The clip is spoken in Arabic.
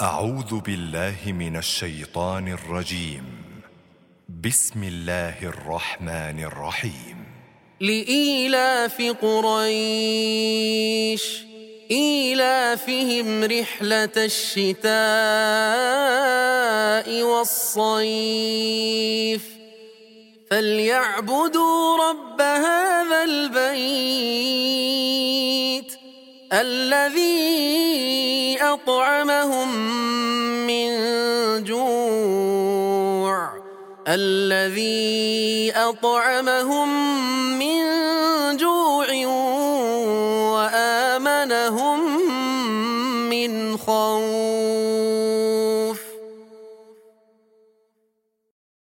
أعوذ بالله من الشيطان الرجيم. بسم الله الرحمن الرحيم. لإيلاف قريش إيلافهم رحلة الشتاء والصيف فليعبدوا رب هذا البيت الذي أطعمهم من جوع وآمنهم من خوف.